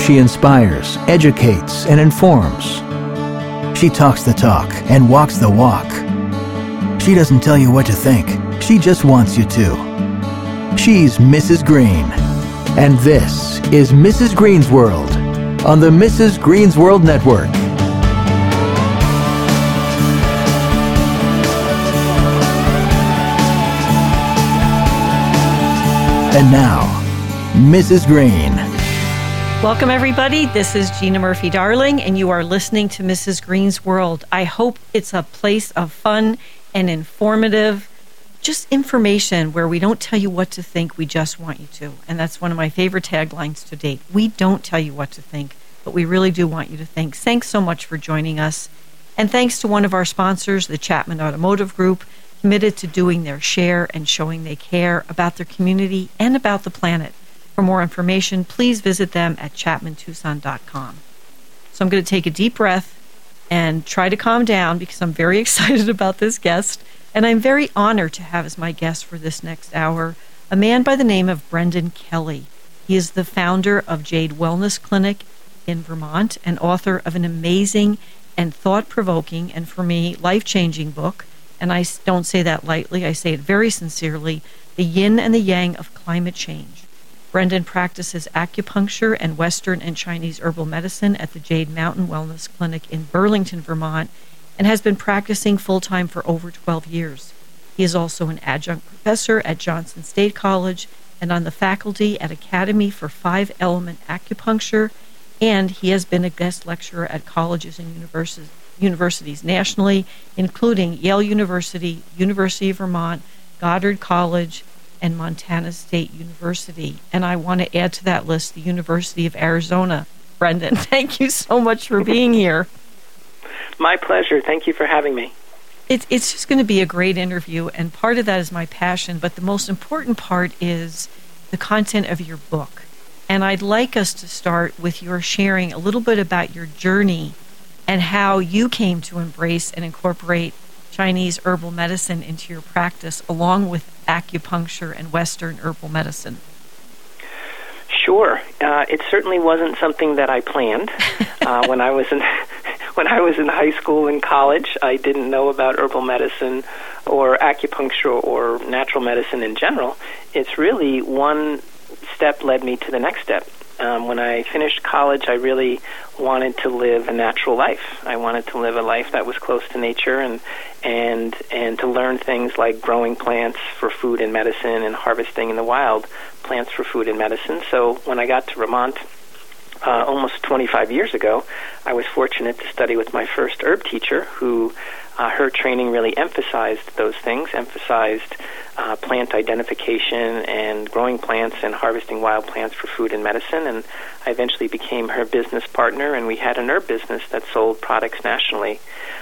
She inspires, educates, and informs. She talks the talk and walks the walk. She doesn't tell you what to think. She just wants you to. She's Mrs. Green. And this is Mrs. Green's World on the Mrs. Green's World Network. And now, Mrs. Green. Welcome, everybody. This is Gina Murphy-Darling, and you are listening to Mrs. Green's World. I hope it's a place of fun and informative, just information where we don't tell you what to think, we just want you to. And that's one of my favorite taglines to date. We don't tell you what to think, but we really do want you to think. Thanks so much for joining us. And thanks to one of our sponsors, the Chapman Automotive Group, committed to doing their share and showing they care about their community and about the planet. For more information, please visit them at chapmantucson.com. So I'm going to take a deep breath and try to calm down because I'm very excited about this guest, and I'm very honored to have as my guest for this next hour a man by the name of Brendan Kelly. He is the founder of Jade Wellness Clinic in Vermont and author of an amazing and thought-provoking and, for me, life-changing book, and I don't say that lightly, I say it very sincerely, The Yin and the Yang of Climate Change. Brendan practices acupuncture and Western and Chinese herbal medicine at the Jade Mountain Wellness Clinic in Burlington, Vermont, and has been practicing full-time for over 12 years. He is also an adjunct professor at Johnson State College and on the faculty at Academy for Five Element Acupuncture, and he has been a guest lecturer at colleges and universities nationally, including Yale University, University of Vermont, Goddard College, and Montana State University. And I want to add to that list the University of Arizona. Brendan, thank you so much for being here. My pleasure. Thank you for having me. It's just going to be a great interview, and part of that is my passion, but the most important part is the content of your book. And I'd like us to start with your sharing a little bit about your journey and how you came to embrace and incorporate Chinese herbal medicine into your practice, along with acupuncture and Western herbal medicine. Sure. It certainly wasn't something that I planned. When I was in high school and college, I didn't know about herbal medicine or acupuncture or natural medicine in general. It's really one step led me to the next step. When I finished college, I really wanted to live a natural life. I wanted to live a life that was close to nature and to learn things like growing plants for food and medicine and harvesting in the wild plants for food and medicine. So when I got to Vermont almost 25 years ago, I was fortunate to study with my first herb teacher who her training really emphasized those things, emphasized plant identification and growing plants and harvesting wild plants for food and medicine. And I eventually became her business partner, and we had an herb business that sold products nationally.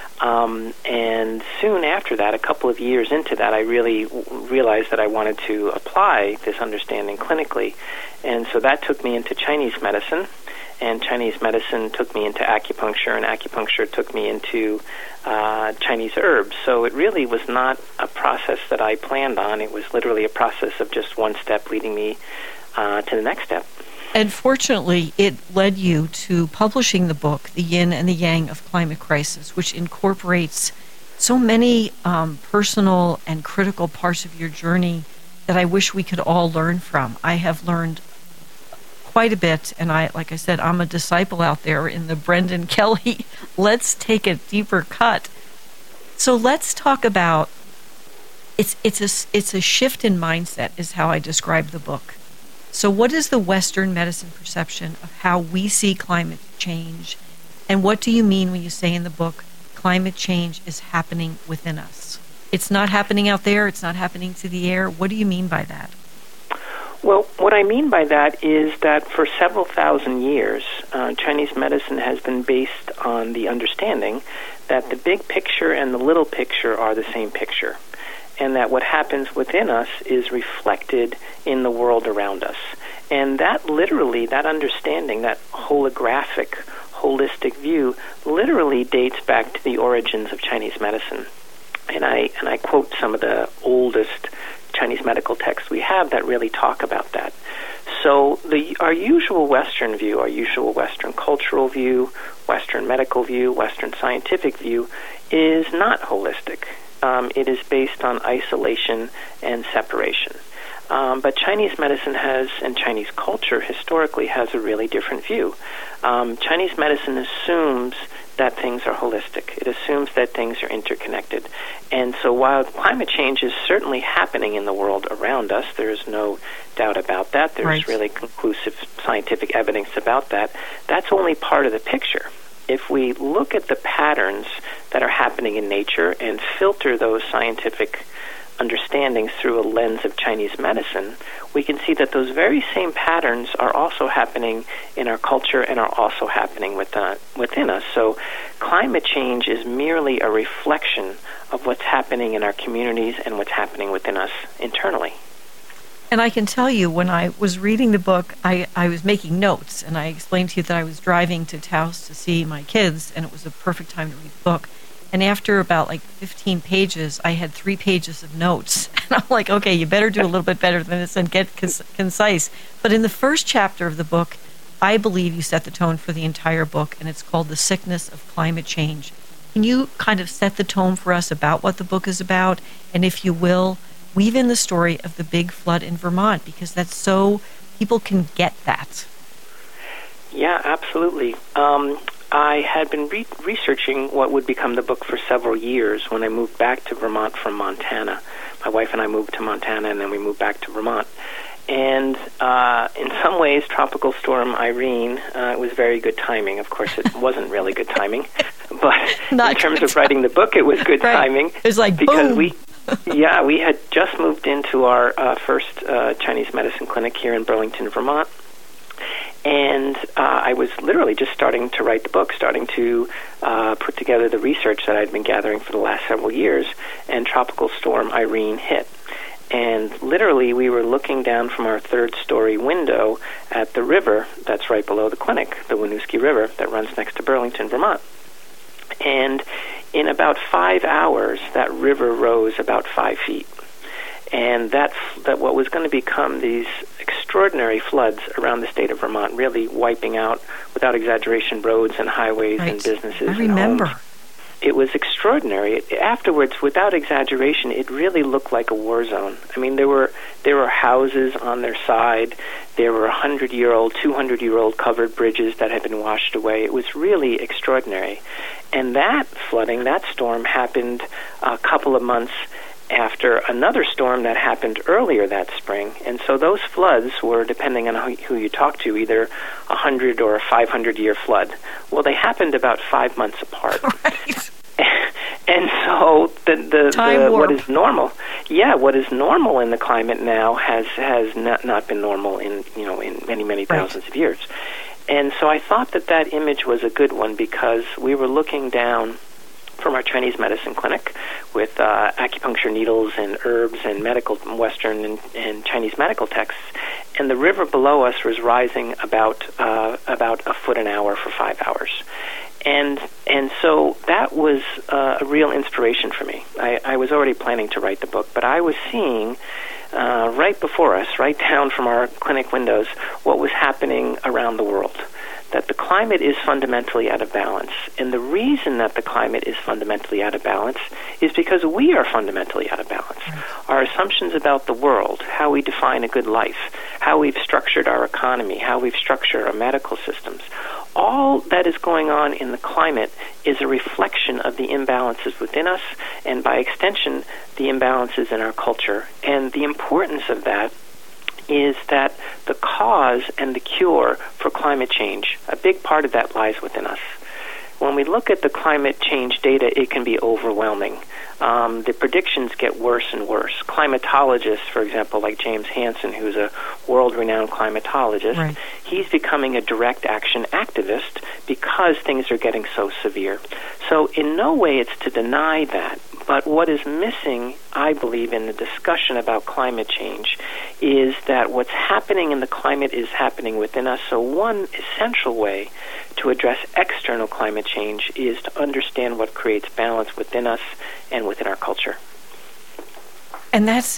And soon after that, a couple of years into that, I really realized that I wanted to apply this understanding clinically. And so that took me into Chinese medicine, and Chinese medicine took me into acupuncture, and acupuncture took me into Chinese herbs. So it really was not a process that I planned on. It was literally a process of just one step leading me to the next step. And fortunately, it led you to publishing the book, The Yin and the Yang of Climate Crisis, which incorporates so many personal and critical parts of your journey that I wish we could all learn from. I have learned quite a bit, and like I said, I'm a disciple out there in the Brendan Kelly. Let's take a deeper cut. So let's talk about it's a shift in mindset is how I describe the book. So what is the Western medicine perception of how we see climate change, and what do you mean when you say in the book climate change is happening within us? It's not happening out there, it's not happening to the air. What do you mean by that? Well, what I mean by that is that for several thousand years, Chinese medicine has been based on the understanding that the big picture and the little picture are the same picture, and that what happens within us is reflected in the world around us. And that literally, that understanding, that holographic, holistic view, literally dates back to the origins of Chinese medicine. And I quote some of the oldest Chinese medical texts we have that really talk about that. So our usual Western view, our usual Western cultural view, Western medical view, Western scientific view is not holistic. It is based on isolation and separation. But Chinese medicine and Chinese culture historically has a really different view. Chinese medicine assumes that things are holistic. It assumes that things are interconnected. And so while climate change is certainly happening in the world around us, there's no doubt about that. There's really conclusive scientific evidence about that. That's only part of the picture. If we look at the patterns that are happening in nature and filter those scientific understandings through a lens of Chinese medicine, we can see that those very same patterns are also happening in our culture and are also happening within us. So climate change is merely a reflection of what's happening in our communities and what's happening within us internally. And I can tell you, when I was reading the book, I was making notes, and I explained to you that I was driving to Taos to see my kids, and it was a perfect time to read the book. And after about 15 pages, I had 3 pages of notes. And I'm like, okay, you better do a little bit better than this and get concise. But in the first chapter of the book, I believe you set the tone for the entire book, and it's called The Sickness of Climate Change. Can you kind of set the tone for us about what the book is about? And if you will, weave in the story of the big flood in Vermont, because that's so people can get that. Yeah, absolutely. I had been researching what would become the book for several years when I moved back to Vermont from Montana. My wife and I moved to Montana, and then we moved back to Vermont. And in some ways, Tropical Storm Irene was very good timing. Of course, it wasn't really good timing. But in terms of writing the book, it was good timing. It was like, because boom! we had just moved into our first Chinese medicine clinic here in Burlington, Vermont. And I was literally just starting to write the book, starting to put together the research that I'd been gathering for the last several years, and Tropical Storm Irene hit. And literally, we were looking down from our third-story window at the river that's right below the clinic, the Winooski River, that runs next to Burlington, Vermont. And in about 5 hours, that river rose about 5 feet. And that what was going to become these extraordinary floods around the state of Vermont, really wiping out, without exaggeration, roads and highways and businesses. I remember. And homes. It was extraordinary. Afterwards, without exaggeration, it really looked like a war zone. I mean, there were houses on their side. There were 100-year-old, 200-year-old covered bridges that had been washed away. It was really extraordinary. And that flooding, that storm, happened a couple of months after another storm that happened earlier that spring. And so those floods were, depending on who you talk to, either a 100 or a 500-year flood. Well, they happened about 5 months apart. Right. And so what is normal, what is normal in the climate now has not been normal in many thousands of years. And so I thought that image was a good one, because we were looking down from our Chinese medicine clinic with acupuncture needles and herbs and medical Western and Chinese medical texts, and the river below us was rising about a foot an hour for 5 hours. And so that was a real inspiration for me. I was already planning to write the book, but I was seeing right before us, right down from our clinic windows, what was happening around the world. That the climate is fundamentally out of balance. And the reason that the climate is fundamentally out of balance is because we are fundamentally out of balance. Our assumptions about the world, how we define a good life, how we've structured our economy, how we've structured our medical systems, all that is going on in the climate is a reflection of the imbalances within us, and by extension, the imbalances in our culture. And the importance of that is that the cause and the cure for climate change, a big part of that lies within us. When we look at the climate change data, it can be overwhelming. The predictions get worse and worse. Climatologists, for example, like James Hansen, who's a world-renowned climatologist, he's becoming a direct action activist because things are getting so severe. So in no way it's to deny that, but what is missing, I believe, in the discussion about climate change is that what's happening in the climate is happening within us. So one essential way to address external climate change is to understand what creates balance within us and within our culture. And that's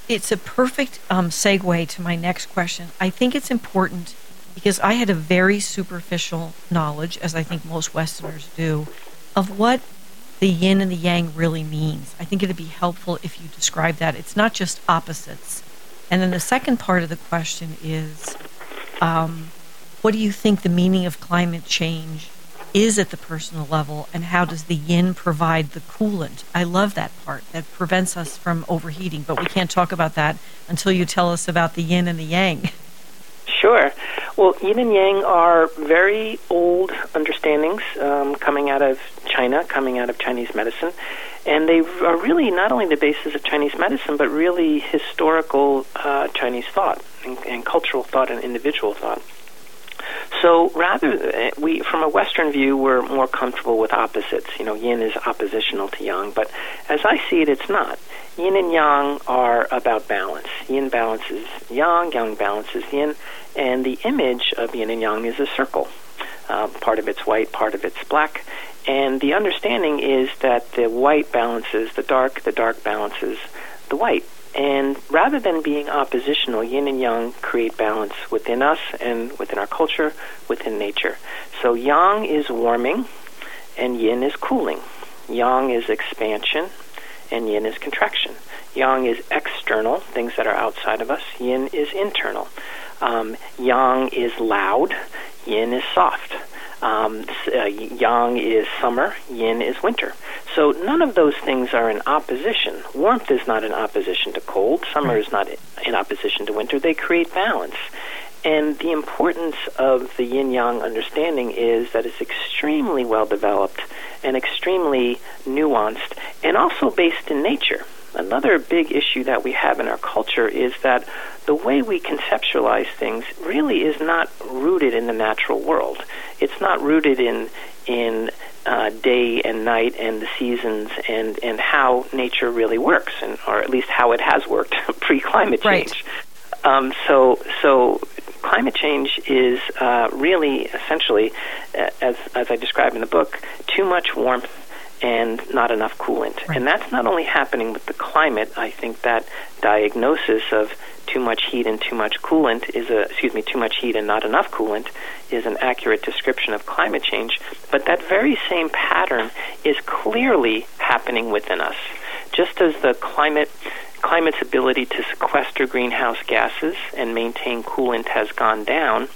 it's a perfect segue to my next question. I think it's important because I had a very superficial knowledge, as I think most Westerners do, of what the yin and the yang really means. I think it'd be helpful if you describe that. It's not just opposites. And then the second part of the question is, what do you think the meaning of climate change is at the personal level, and how does the yin provide the coolant? I love that part, that prevents us from overheating, but we can't talk about that until you tell us about the yin and the yang. Sure. Well, yin and yang are very old understandings coming out of China, coming out of Chinese medicine, and they are really not only the basis of Chinese medicine, but really historical Chinese thought and cultural thought and individual thought. So rather, from a Western view, we're more comfortable with opposites. Yin is oppositional to yang, but as I see it, it's not. Yin and yang are about balance. Yin balances yang, yang balances yin, and the image of yin and yang is a circle. Part of it's white, part of it's black, and the understanding is that the white balances the dark balances the white. And rather than being oppositional, yin and yang create balance within us and within our culture, within nature. So yang is warming and yin is cooling. Yang is expansion and yin is contraction. Yang is external, things that are outside of us. Yin is internal. Yang is loud, yin is soft. Yang is summer, yin is winter. So none of those things are in opposition. Warmth is not in opposition to cold. Summer is not in opposition to winter. They create balance. And the importance of the yin-yang understanding is that it's extremely well developed and extremely nuanced and also based in nature. Another big issue that we have in our culture is that the way we conceptualize things really is not rooted in the natural world. It's not rooted in day and night and the seasons and how nature really works, or at least how it has worked pre-climate change. Right. So climate change is really essentially, as I describe in the book, too much warmth and not enough coolant. Right. And that's not only happening with the climate. I think that diagnosis of too much heat and too much coolant too much heat and not enough coolant is an accurate description of climate change. But that very same pattern is clearly happening within us. Just as the climate's ability to sequester greenhouse gases and maintain coolant has gone down,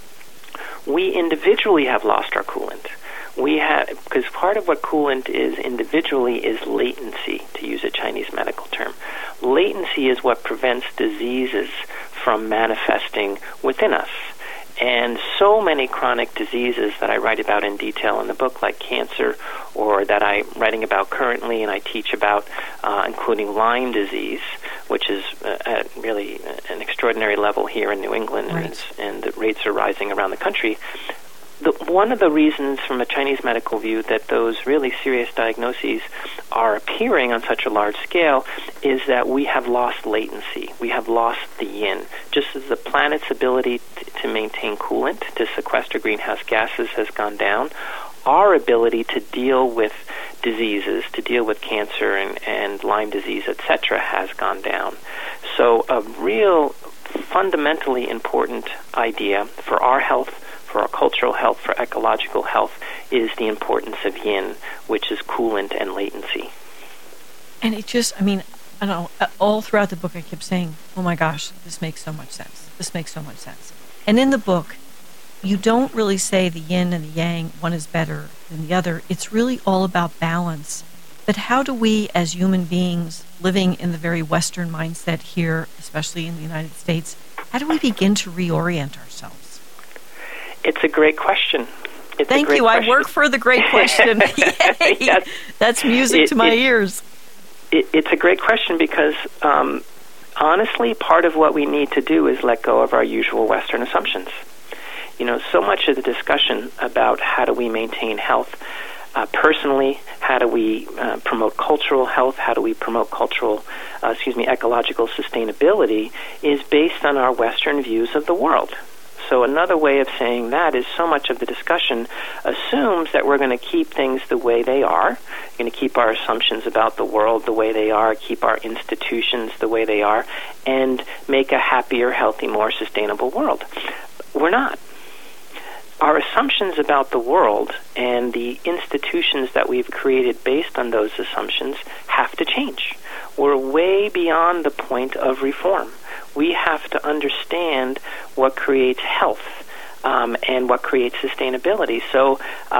we individually have lost our coolant. Because part of what coolant is individually is latency, to use a Chinese medical term. Latency is what prevents diseases from manifesting within us. And so many chronic diseases that I write about in detail in the book, like cancer, or that I'm writing about currently and I teach about, including Lyme disease, which is at really an extraordinary level here in New England, right. and the rates are rising around the country. One of the reasons from a Chinese medical view that those really serious diagnoses are appearing on such a large scale is that we have lost latency. We have lost the yin. Just as the planet's ability to maintain coolant, to sequester greenhouse gases has gone down, our ability to deal with diseases, to deal with cancer and Lyme disease, etc., has gone down. So a real fundamentally important idea for our health, for our cultural health, for ecological health, is the importance of yin, which is coolant and latency. And it just, I don't know, all throughout the book I kept saying, oh my gosh, this makes so much sense. This makes so much sense. And in the book, you don't really say the yin and the yang, one is better than the other. It's really all about balance. But how do we, as human beings living in the very Western mindset here, especially in the United States, how do we begin to reorient ourselves? It's a great question. Thank you. I work for the great question. Yay. Yes. That's music to my ears. It's a great question because, honestly, part of what we need to do is let go of our usual Western assumptions. So much of the discussion about how do we maintain health personally, how do we promote cultural health, how do we promote ecological sustainability, is based on our Western views of the world. so another way of saying that is so much of the discussion assumes that we're going to keep things the way they are, going to keep our assumptions about the world the way they are, keep our institutions the way they are, and make a happier, healthy, more sustainable world. We're not. Our assumptions about the world and the institutions that we've created based on those assumptions have to change. We're way beyond the point of reform. We have to understand what creates health and what creates sustainability. So,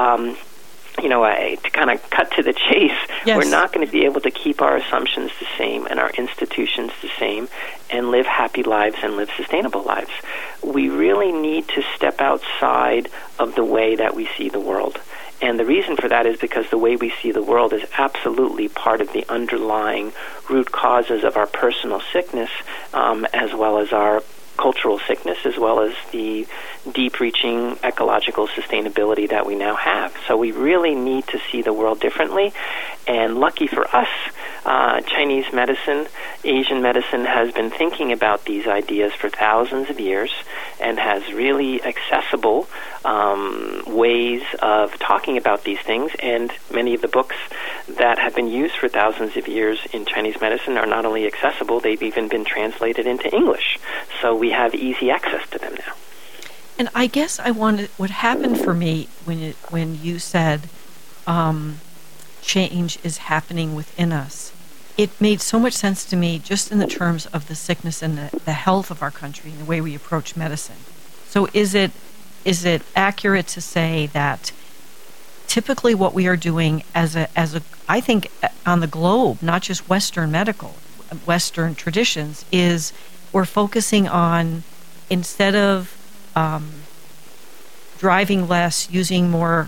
to kind of cut to the chase, yes. We're not going to be able to keep our assumptions the same and our institutions the same and live happy lives and live sustainable lives. We really need to step outside of the way that we see the world. And the reason for that is because the way we see the world is absolutely part of the underlying root causes of our personal sickness, as well as our cultural sickness, as well as the deep-reaching ecological sustainability that we now have. So we really need to see the world differently. And lucky for us, Chinese medicine, Asian medicine has been thinking about these ideas for thousands of years and has really accessible ways of talking about these things. And many of the books that have been used for thousands of years in Chinese medicine are not only accessible, they've even been translated into English. So we have easy access to them now. And I guess what happened for me when you said change is happening within us, it made so much sense to me just in the terms of the sickness and the health of our country and the way we approach medicine. So is it accurate to say that typically what we are doing as a I think on the globe, not just Western traditions, is we're focusing on, instead of driving less, using more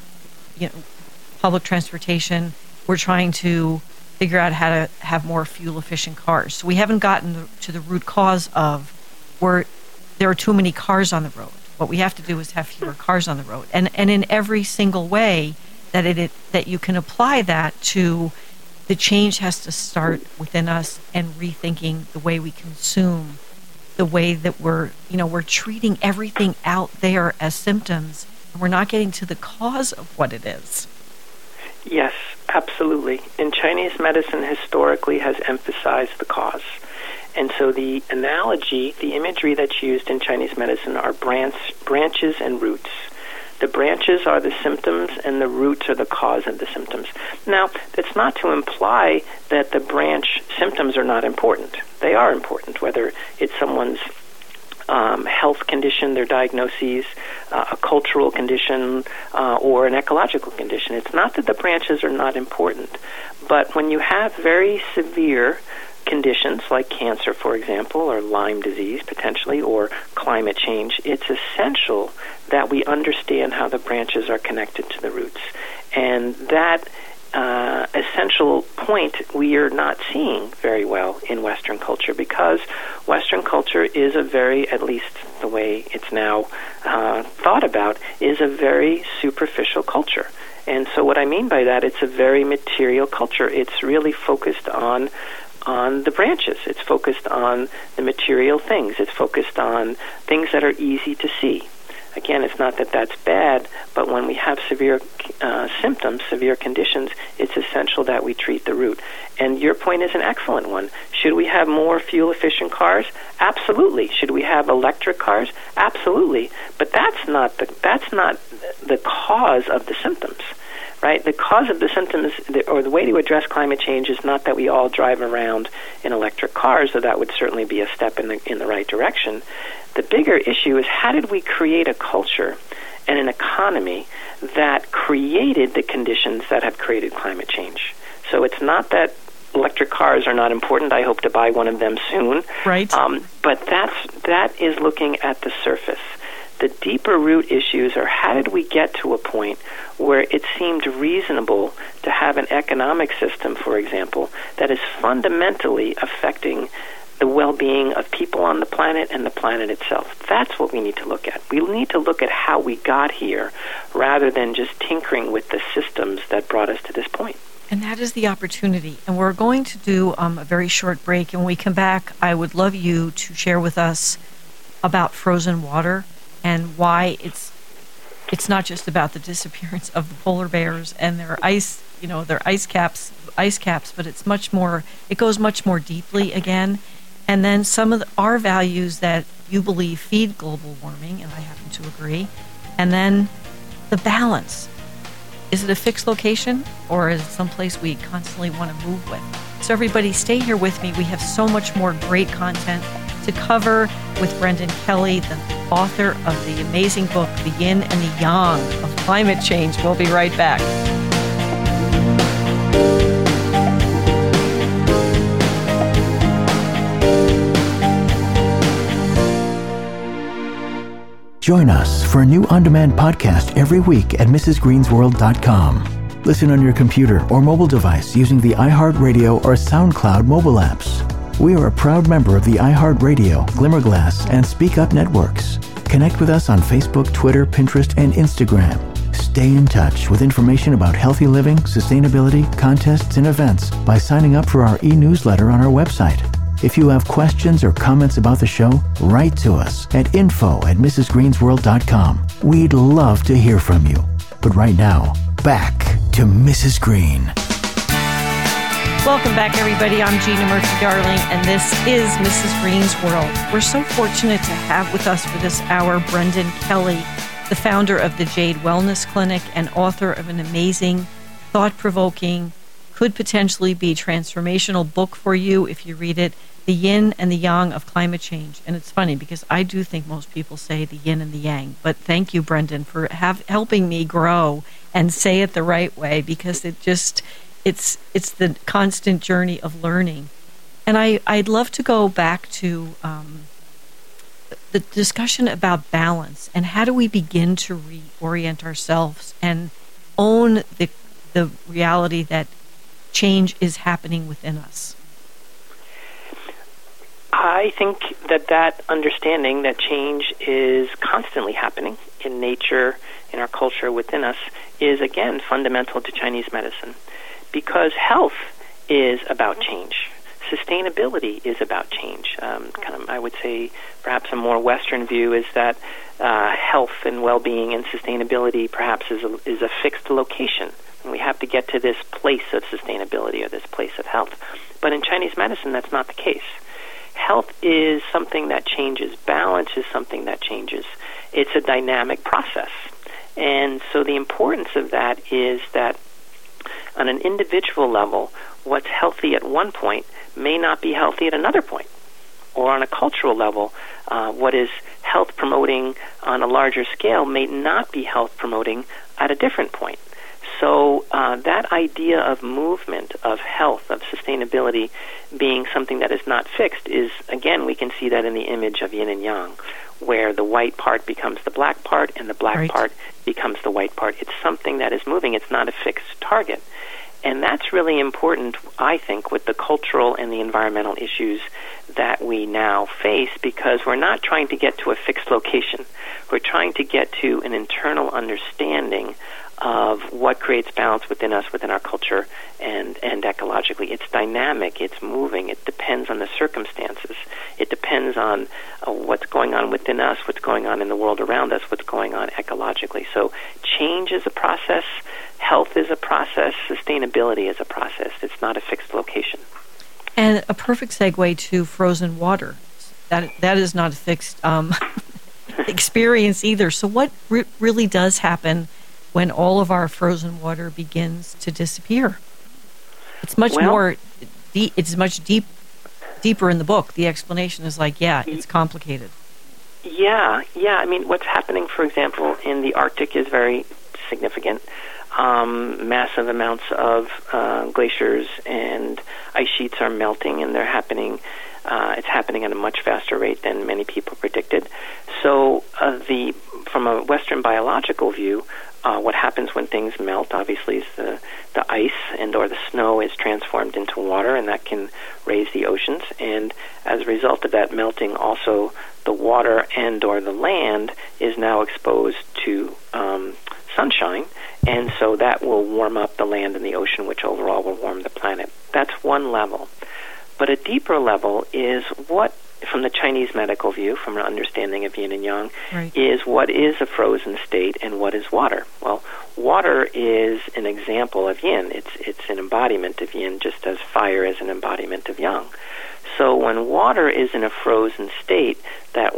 public transportation, we're trying to figure out how to have more fuel-efficient cars. So we haven't gotten to the root cause of where there are too many cars on the road. What we have to do is have fewer cars on the road. And in every single way that you can apply that to, the change has to start within us and rethinking the way we consume, the way that we're treating everything out there as symptoms, and we're not getting to the cause of what it is. Yes, absolutely. And Chinese medicine historically has emphasized the cause. And so the analogy, the imagery that's used in Chinese medicine are branches and roots. The branches are the symptoms and the roots are the cause of the symptoms. Now, that's not to imply that the branch symptoms are not important. They are important, whether it's someone's health condition, their diagnoses, a cultural condition, or an ecological condition. It's not that the branches are not important, but when you have very severe conditions like cancer, for example, or Lyme disease potentially, or climate change, it's essential that we understand how the branches are connected to the roots. And that essential point we are not seeing very well in Western culture, because Western culture is at least the way it's now thought about, is a very superficial culture. And so what I mean by that, it's a very material culture. It's really focused on the branches. It's focused on the material things. It's focused on things that are easy to see. Again, it's not that that's bad, but when we have severe symptoms, severe conditions, it's essential that we treat the root. And your point is an excellent one. Should we have more fuel-efficient cars? Absolutely. Should we have electric cars? Absolutely. But that's not the cause of the symptoms. Right? The cause of the symptoms, or the way to address climate change, is not that we all drive around in electric cars, though that would certainly be a step in the right direction. The bigger issue is, how did we create a culture and an economy that created the conditions that have created climate change? So it's not that electric cars are not important. I hope to buy one of them soon. Right. But that is looking at the surface. The deeper root issues are, how did we get to a point where it seemed reasonable to have an economic system, for example, that is fundamentally affecting the well-being of people on the planet and the planet itself? That's what we need to look at. We need to look at how we got here rather than just tinkering with the systems that brought us to this point. And that is the opportunity. And we're going to do a very short break. And when we come back, I would love you to share with us about frozen water and why it's not just about the disappearance of the polar bears and their ice caps, but it's much more. It goes much more deeply again, and then some of our values that you believe feed global warming, and I happen to agree, and then the balance. Is it a fixed location, or is it someplace we constantly want to move with? So everybody, stay here with me. We have so much more great content to cover with Brendan Kelly, the author of the amazing book, The Yin and the Yang of Climate Change. We'll be right back. Join us for a new on-demand podcast every week at mrsgreensworld.com. Listen on your computer or mobile device using the iHeartRadio or SoundCloud mobile apps. We are a proud member of the iHeartRadio, Glimmerglass, and Speak Up networks. Connect with us on Facebook, Twitter, Pinterest, and Instagram. Stay in touch with information about healthy living, sustainability, contests, and events by signing up for our e-newsletter on our website. If you have questions or comments about the show, write to us at info@mrsgreensworld.com. We'd love to hear from you. But right now, back to Mrs. Green. Welcome back, everybody. I'm Gina Murphy-Darling, and this is Mrs. Green's World. We're so fortunate to have with us for this hour Brendan Kelly, the founder of the Jade Wellness Clinic and author of an amazing, thought-provoking, could potentially be transformational book for you if you read it, The Yin and the Yang of Climate Change. And it's funny because I do think most people say the yin and the yang, but thank you, Brendan, for helping me grow and say it the right way, because it's the constant journey of learning. And I'd love to go back to the discussion about balance and how do we begin to reorient ourselves and own the reality that change is happening within us. I think that understanding that change is constantly happening in nature, in our culture, within us, is, again, fundamental to Chinese medicine. Because health is about change. Sustainability is about change. I would say perhaps a more Western view is that health and well-being and sustainability perhaps is a fixed location. And we have to get to this place of sustainability or this place of health. But in Chinese medicine, that's not the case. Health is something that changes. Balance is something that changes. It's a dynamic process. And so the importance of that is that on an individual level, what's healthy at one point may not be healthy at another point. Or on a cultural level, what is health promoting on a larger scale may not be health promoting at a different point. So that idea of movement, of health, of sustainability being something that is not fixed is, again, we can see that in the image of yin and yang, where the white part becomes the black part and the black part becomes the white part. It's something that is moving. It's not a fixed target. And that's really important, I think, with the cultural and the environmental issues that we now face, because we're not trying to get to a fixed location. We're trying to get to an internal understanding of what creates balance within us, within our culture, and ecologically. It's dynamic, it's moving, it depends on the circumstances. It depends on what's going on within us, what's going on in the world around us, what's going on ecologically. So change is a process, health is a process, sustainability is a process. It's not a fixed location. And a perfect segue to frozen water. That is not a fixed experience either. So what really does happen when all of our frozen water begins to disappear? It's much more deep. It's much deeper in the book. The explanation is it's complicated. Yeah. I mean, what's happening, for example, in the Arctic is very significant. Massive amounts of glaciers and ice sheets are melting, and they're happening. It's happening at a much faster rate than many people predicted. So, from a Western biological view, what happens when things melt, obviously, is the ice or the snow is transformed into water, and that can raise the oceans. And as a result of that melting, also the water or the land is now exposed to sunshine, and so that will warm up the land and the ocean, which overall will warm the planet. That's one level. But a deeper level is what from the Chinese medical view, from an understanding of yin and yang, right, is what is a frozen state and what is water. Well, water is an example of yin. It's an embodiment of yin, just as fire is an embodiment of yang. So when water is in a frozen state, that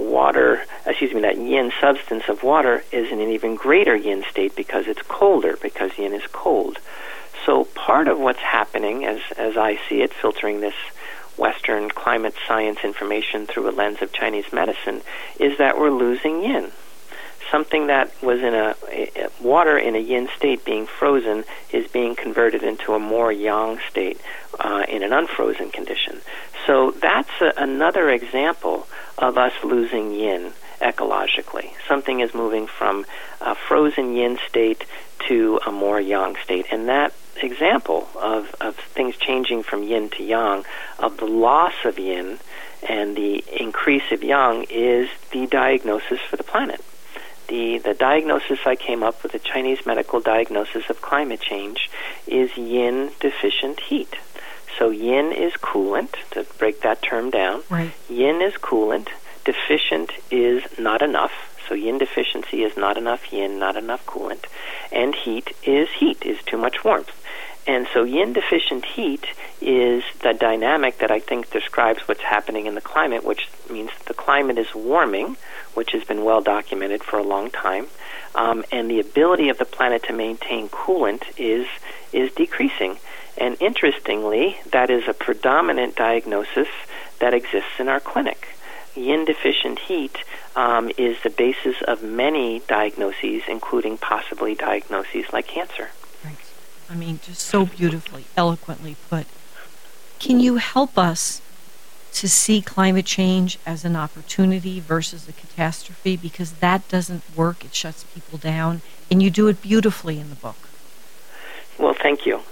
yin substance of water is in an even greater yin state because it's colder, because yin is cold. So part of what's happening, as I see it, filtering this Western climate science information through a lens of Chinese medicine, is that we're losing yin. Something that was in a water in a yin state being frozen is being converted into a more yang state in an unfrozen condition. So that's another example of us losing yin ecologically. Something is moving from a frozen yin state to a more yang state. And that example of things changing from yin to yang, of the loss of yin and the increase of yang, is the diagnosis for the planet. The diagnosis I came up with, the Chinese medical diagnosis of climate change, is yin deficient heat. So yin is coolant, to break that term down. right, Yin is coolant, deficient is not enough. So yin deficiency is not enough yin, not enough coolant. And heat is too much warmth. And so yin deficient heat is the dynamic that I think describes what's happening in the climate, which means the climate is warming, which has been well documented for a long time, and the ability of the planet to maintain coolant is decreasing. And interestingly, that is a predominant diagnosis that exists in our clinic. Yin deficient heat is the basis of many diagnoses, including possibly diagnoses like cancer. right. I mean, just so beautifully, eloquently put. Can you help us to see climate change as an opportunity versus a catastrophe? Because that doesn't work. It shuts people down. And you do it beautifully in the book. Well, thank you.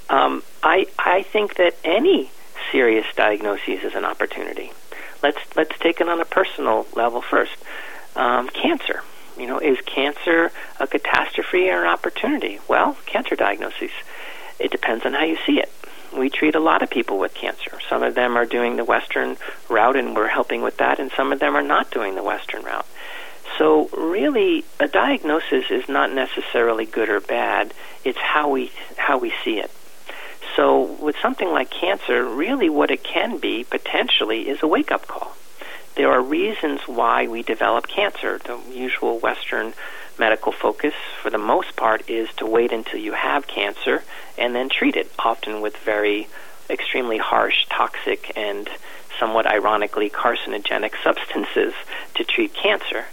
I think that any serious diagnosis is an opportunity. Let's take it on a personal level first. Cancer. Is cancer a catastrophe or an opportunity? Well, cancer diagnoses. It depends on how you see it. We treat a lot of people with cancer. Some of them are doing the Western route, and we're helping with that, and some of them are not doing the Western route. So really, a diagnosis is not necessarily good or bad. It's how we see it. So with something like cancer, really what it can be potentially is a wake-up call. There are reasons why we develop cancer. The usual Western medical focus, for the most part, is to wait until you have cancer and then treat it, often with very extremely harsh, toxic, and somewhat ironically carcinogenic substances to treat cancer.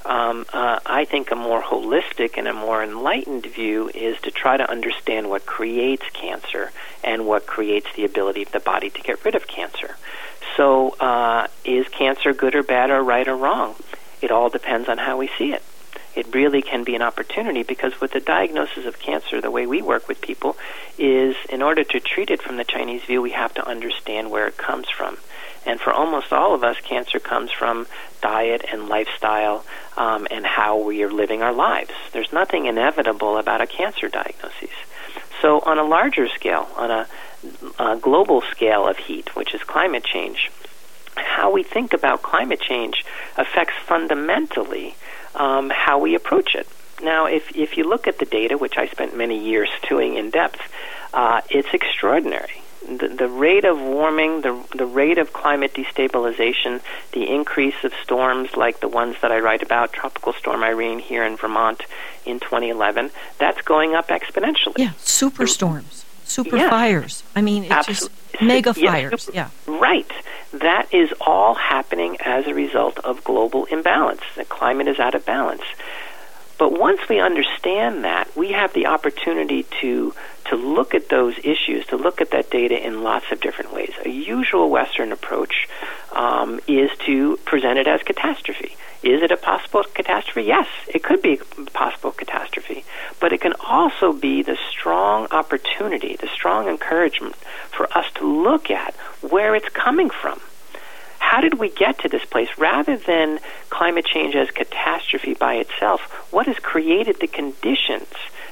I think a more holistic and a more enlightened view is to try to understand what creates cancer and what creates the ability of the body to get rid of cancer. So is cancer good or bad or right or wrong? It all depends on how we see it. It really can be an opportunity, because with the diagnosis of cancer, the way we work with people is, in order to treat it from the Chinese view, we have to understand where it comes from. And for almost all of us, cancer comes from diet and lifestyle and how we are living our lives. There's nothing inevitable about a cancer diagnosis. So on a larger scale, on a global scale of heat, which is climate change, how we think about climate change affects fundamentally how we approach it. Now, if you look at the data, which I spent many years doing in depth, it's extraordinary. The rate of warming, the rate of climate destabilization, the increase of storms like the ones that I write about, Tropical Storm Irene here in Vermont in 2011, that's going up exponentially. Yeah, superstorms, super Yeah. fires. I mean, it's just mega fires. Yeah. Right. That is all happening as a result of global imbalance. The climate is out of balance. But once we understand that, we have the opportunity to look at those issues, to look at that data in lots of different ways. A usual Western approach is to present it as catastrophe. Is it a possible catastrophe? Yes, it could be a possible catastrophe. But it can also be the strong opportunity, the strong encouragement for us to look at where it's coming from. How did we get to this place? Rather than climate change as catastrophe by itself, what has created the conditions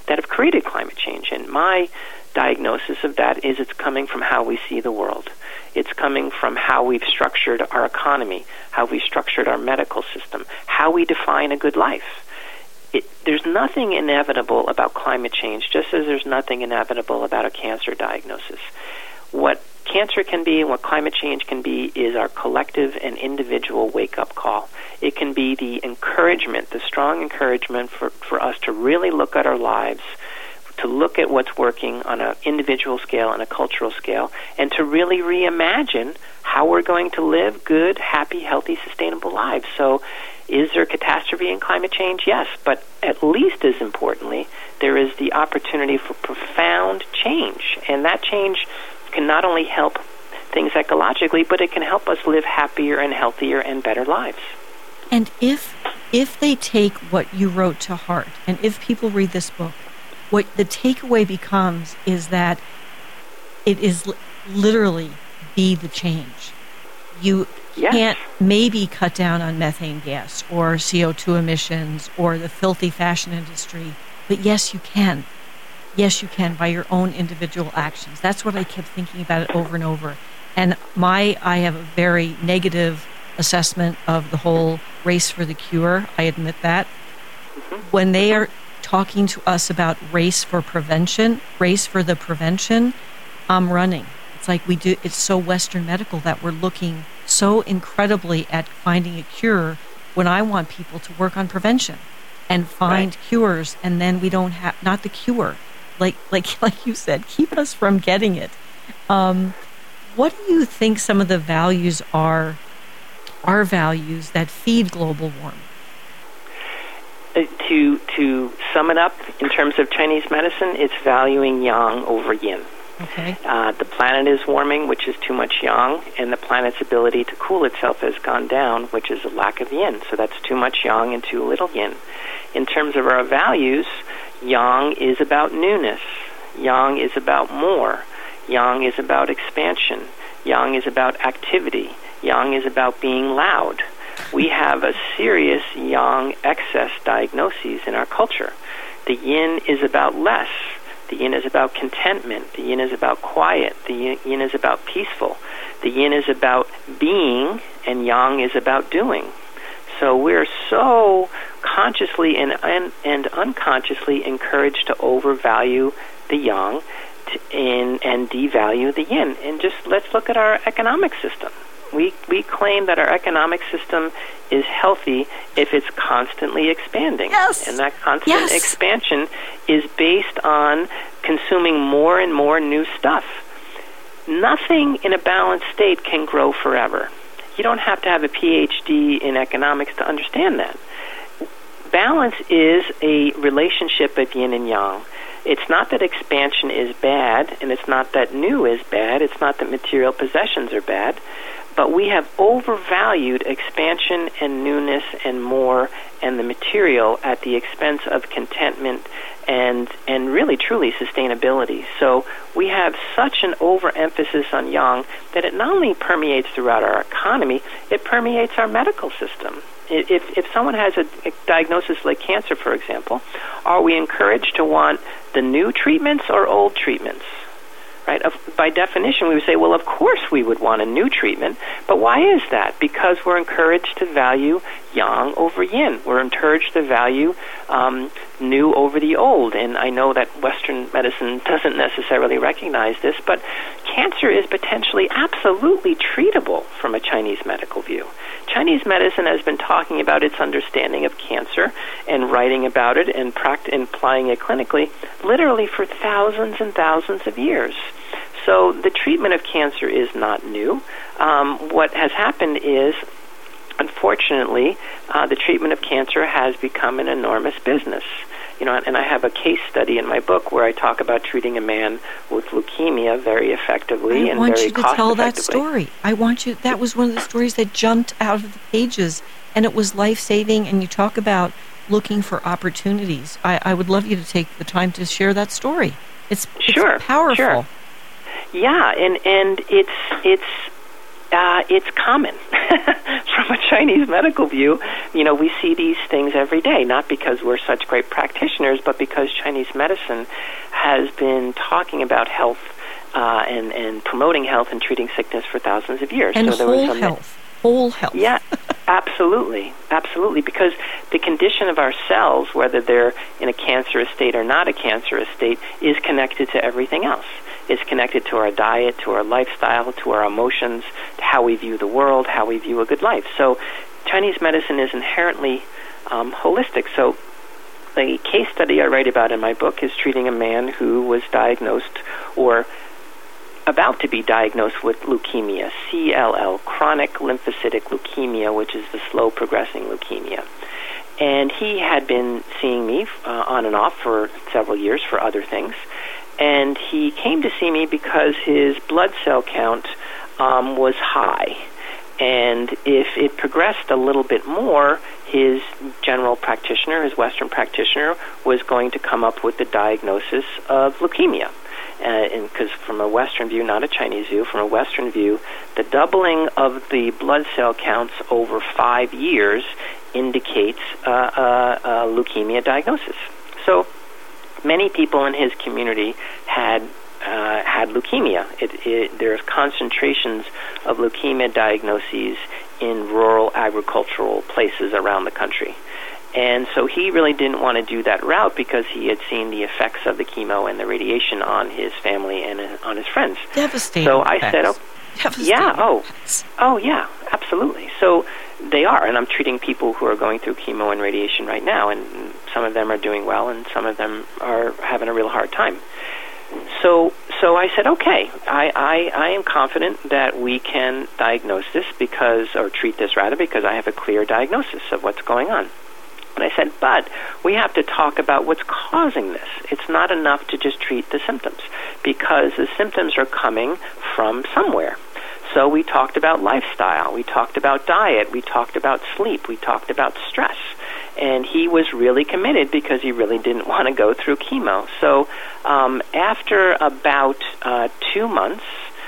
that have created climate change. And my diagnosis of that is it's coming from how we see the world. It's coming from how we've structured our economy, how we've structured our medical system, how we define a good life. There's nothing inevitable about climate change, just as there's nothing inevitable about a cancer diagnosis. What cancer can be and what climate change can be is our collective and individual wake-up call. It can be the encouragement, the strong encouragement for us to really look at our lives, to look at what's working on an individual scale and a cultural scale, and to really reimagine how we're going to live good, happy, healthy, sustainable lives. So is there catastrophe in climate change? Yes, but at least as importantly, there is the opportunity for profound change. And that change can not only help things ecologically, but it can help us live happier and healthier and better lives. And if they take what you wrote to heart, and if people read this book, what the takeaway becomes is that it is literally be the change. You can't maybe cut down on methane gas or CO2 emissions or the filthy fashion industry, but yes, you can. Yes, you can by your own individual actions. That's what I kept thinking about it over and over. And I have a very negative assessment of the whole race for the cure. I admit that. Mm-hmm. When they are talking to us about race for the prevention, I'm running. It's like it's so Western medical that we're looking so incredibly at finding a cure when I want people to work on prevention and find cures, and then we don't have, not the cure, like you said, keep us from getting it. What do you think some of the values are, our values that feed global warming? To sum it up, in terms of Chinese medicine, it's valuing yang over yin. Okay. The planet is warming, which is too much yang, and the planet's ability to cool itself has gone down, which is a lack of yin. So that's too much yang and too little yin. In terms of our values, yang is about newness. Yang is about more. Yang is about expansion. Yang is about activity. Yang is about being loud. We have a serious yang excess diagnoses in our culture. The yin is about less. The yin is about contentment. The yin is about quiet. The yin is about peaceful. The yin is about being, and yang is about doing. So we're so consciously and unconsciously encouraged to overvalue the yang and devalue the yin. And just let's look at our economic system. We claim that our economic system is healthy if it's constantly expanding. Yes. And that constant expansion is based on consuming more and more new stuff. Nothing in a balanced state can grow forever. You don't have to have a PhD in economics to understand that. Balance is a relationship of yin and yang. It's not that expansion is bad, and it's not that new is bad. It's not that material possessions are bad. But we have overvalued expansion and newness and more and the material at the expense of contentment and really truly sustainability. So we have such an overemphasis on yang that it not only permeates throughout our economy, it permeates our medical system. If someone has a diagnosis like cancer, for example, are we encouraged to want the new treatments or old treatments? Right? By definition, we would say, well, of course we would want a new treatment, but why is that? Because we're encouraged to value yang over yin. We're encouraged to value new over the old, and I know that Western medicine doesn't necessarily recognize this, but cancer is potentially absolutely treatable from a Chinese medical view. Chinese medicine has been talking about its understanding of cancer and writing about it and applying it clinically literally for thousands and thousands of years. So the treatment of cancer is not new. What has happened is, unfortunately, the treatment of cancer has become an enormous business. And I have a case study in my book where I talk about treating a man with leukemia very effectively and very cost-effectively. I want you to tell that story. That was one of the stories that jumped out of the pages, and it was life-saving, and you talk about looking for opportunities. I would love you to take the time to share that story. It's powerful. Sure. Yeah, and it's it's common. From a Chinese medical view, we see these things every day, not because we're such great practitioners, but because Chinese medicine has been talking about health and promoting health and treating sickness for thousands of years. And so whole health. Yeah, absolutely, because the condition of our cells, whether they're in a cancerous state or not a cancerous state, is connected to everything else. It's connected to our diet, to our lifestyle, to our emotions, to how we view the world, how we view a good life. So Chinese medicine is inherently holistic. So the case study I write about in my book is treating a man who was diagnosed or about to be diagnosed with leukemia, CLL, chronic lymphocytic leukemia, which is the slow progressing leukemia. And he had been seeing me on and off for several years for other things. And he came to see me because his blood cell count was high. And if it progressed a little bit more, his general practitioner, his Western practitioner, was going to come up with the diagnosis of leukemia. Because from a Western view, not a Chinese view, from a Western view, the doubling of the blood cell counts over 5 years indicates a leukemia diagnosis. So many people in his community had leukemia. There's concentrations of leukemia diagnoses in rural agricultural places around the country. And so he really didn't want to do that route because he had seen the effects of the chemo and the radiation on his family and on his friends. Devastating. So I said, yeah, absolutely. So they are, and I'm treating people who are going through chemo and radiation right now, and some of them are doing well, and some of them are having a real hard time. So I said, okay, I am confident that we can diagnose this or treat this rather, because I have a clear diagnosis of what's going on. And I said, but we have to talk about what's causing this. It's not enough to just treat the symptoms, because the symptoms are coming from somewhere. So we talked about lifestyle, we talked about diet, we talked about sleep, we talked about stress. And he was really committed because he really didn't want to go through chemo. So after about 2 months,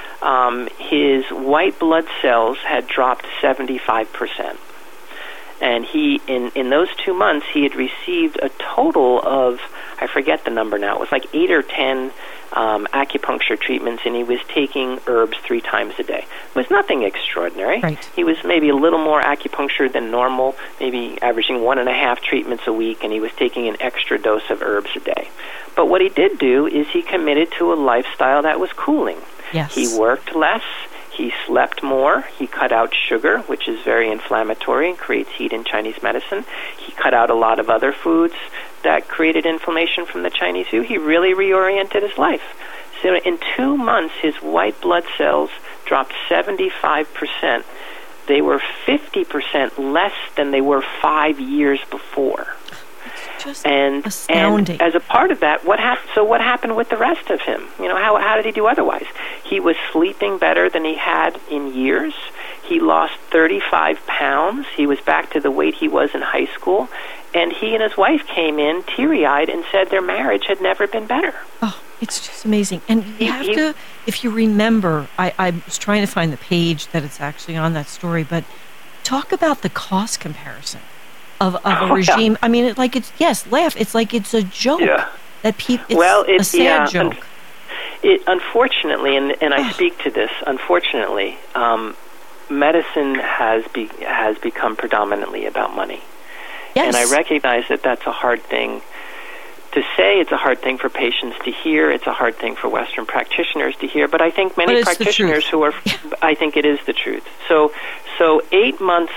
his white blood cells had dropped 75%. And he, in those 2 months, he had received a total of, I forget the number now, it was like 8 or 10 acupuncture treatments, and he was taking herbs 3 times a day. It was nothing extraordinary. Right. He was maybe a little more acupuncture than normal, maybe averaging 1.5 treatments a week, and he was taking an extra dose of herbs a day. But what he did do is he committed to a lifestyle that was cooling. Yes. He worked less. He slept more. He cut out sugar, which is very inflammatory and creates heat in Chinese medicine. He cut out a lot of other foods that created inflammation from the Chinese view. He really reoriented his life. So in 2 months, his white blood cells dropped 75%. They were 50% less than they were 5 years before. Just and astounding. And as a part of that, what happened with the rest of him? How did he do otherwise? He was sleeping better than he had in years. He lost 35 pounds. He was back to the weight he was in high school. And he and his wife came in teary-eyed and said their marriage had never been better. Oh, it's just amazing. And you have to, if you remember, I was trying to find the page that it's actually on that story, but talk about the cost comparison of a regime. Yeah. I mean, laugh. It's like it's a joke. Yeah. It's a sad joke. Unfortunately, and I speak to this, unfortunately, medicine has become predominantly about money. Yes. And I recognize that that's a hard thing to say. It's a hard thing for patients to hear. It's a hard thing for Western practitioners to hear. But I think many practitioners who are, I think it is the truth. So 8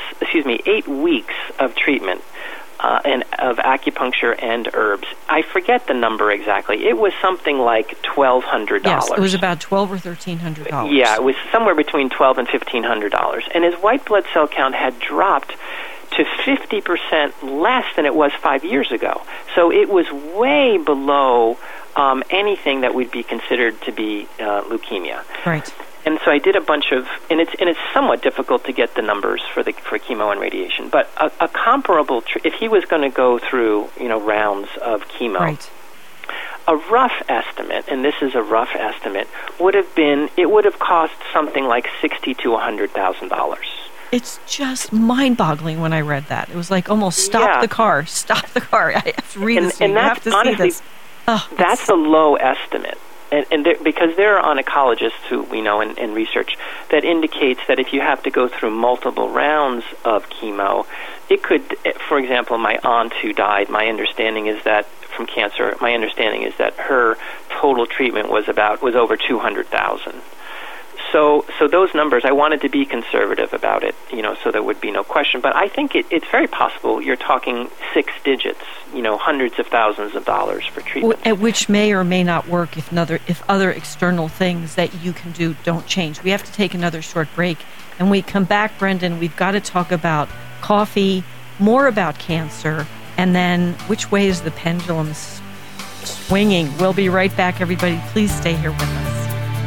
weeks of treatment and of acupuncture and herbs. I forget the number exactly. It was something like $1,200. Yes, it was about $1,200 or $1,300. Yeah, it was somewhere between $1,200 and $1,500. And his white blood cell count had dropped to 50% less than it was 5 years ago. So it was way below anything that would be considered to be leukemia. Right. And so I did a bunch of, and it's somewhat difficult to get the numbers for chemo and radiation. But a comparable, if he was going to go through rounds of chemo, right, a rough estimate, and this is a rough estimate, would have cost something like $60,000 to $100,000. It's just mind-boggling when I read that. It was like almost stop the car. I have to read this. And that's, have to honestly, see this. That's a low estimate. And because there are oncologists who we know in research that indicates that if you have to go through multiple rounds of chemo, it could, for example, my aunt who died, my understanding is that from cancer, my understanding is that her total treatment was over $200,000. So those numbers, I wanted to be conservative about it, so there would be no question. But I think it's very possible you're talking 6 digits, hundreds of thousands of dollars for treatment. Which may or may not work if other external things that you can do don't change. We have to take another short break. And when we come back, Brendan, we've got to talk about coffee, more about cancer, and then which way is the pendulum swinging. We'll be right back, everybody. Please stay here with us.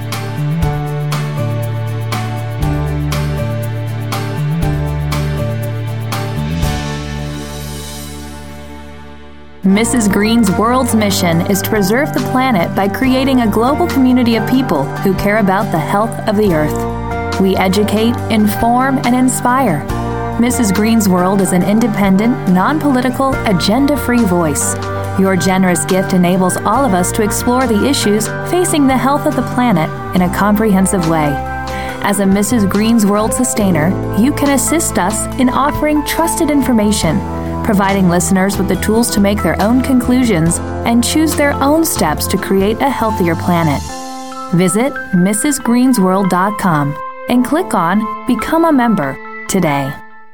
Mrs. Green's World's mission is to preserve the planet by creating a global community of people who care about the health of the earth. We educate, inform, and inspire. Mrs. Green's World is an independent, non-political, agenda-free voice. Your generous gift enables all of us to explore the issues facing the health of the planet in a comprehensive way. As a Mrs. Green's World sustainer, you can assist us in offering trusted information, providing listeners with the tools to make their own conclusions and choose their own steps to create a healthier planet. Visit mrsgreensworld.com and click on Become a Member today.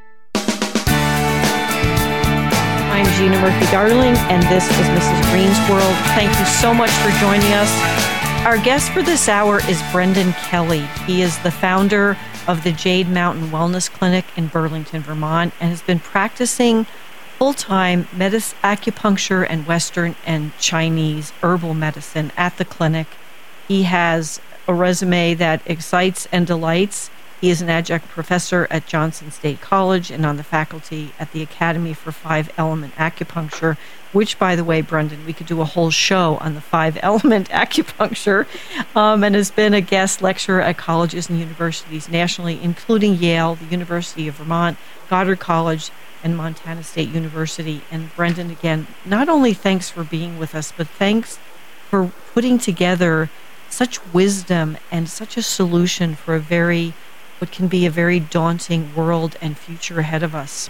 I'm Gina Murphy-Darling, and this is Mrs. Green's World. Thank you so much for joining us. Our guest for this hour is Brendan Kelly. He is the founder of the Jade Mountain Wellness Clinic in Burlington, Vermont, and has been practicing full-time acupuncture and Western and Chinese herbal medicine at the clinic. He has a resume that excites and delights. He is an adjunct professor at Johnson State College and on the faculty at the Academy for 5-Element Acupuncture, which, by the way, Brendan, we could do a whole show on the 5-Element Acupuncture, and has been a guest lecturer at colleges and universities nationally, including Yale, the University of Vermont, Goddard College, and Montana State University. And Brendan, again, not only thanks for being with us, but thanks for putting together such wisdom and such a solution for what can be a very daunting world and future ahead of us.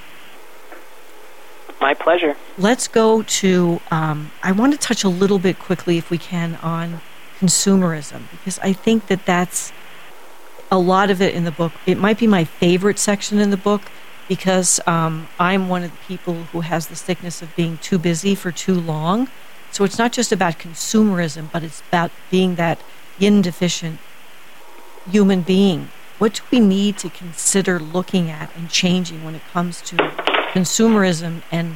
My pleasure. Let's go to, I want to touch a little bit quickly, if we can, on consumerism, because I think that's a lot of it in the book. It might be my favorite section in the book, because I'm one of the people who has the sickness of being too busy for too long. So it's not just about consumerism, but it's about being that yin-deficient human being. What do we need to consider looking at and changing when it comes to consumerism? And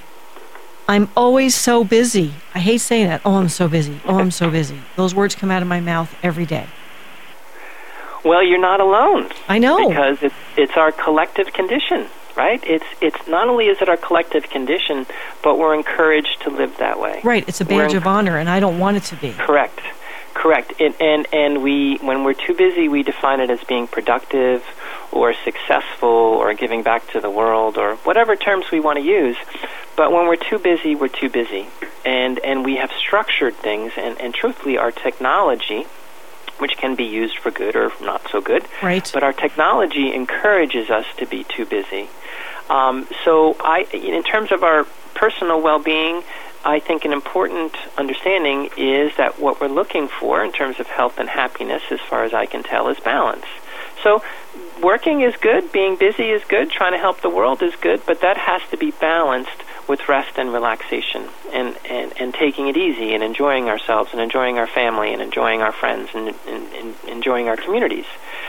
I'm always so busy. I hate saying that. Oh, I'm so busy. Oh, I'm so busy. Those words come out of my mouth every day. Well, you're not alone. I know. Because it's our collective condition, right? It's not only is it our collective condition, but we're encouraged to live that way. Right. It's a badge of honor, and I don't want it to be. Correct. And we, when we're too busy, we define it as being productive or successful or giving back to the world or whatever terms we want to use. But when we're too busy, we're too busy. And we have structured things, and truthfully, our technology, which can be used for good or not so good. Right. But our technology encourages us to be too busy. So in terms of our personal well-being, I think an important understanding is that what we're looking for in terms of health and happiness, as far as I can tell, is balance. So working is good, being busy is good, trying to help the world is good, but that has to be balanced with rest and relaxation and taking it easy and enjoying ourselves and enjoying our family and enjoying our friends and enjoying our communities.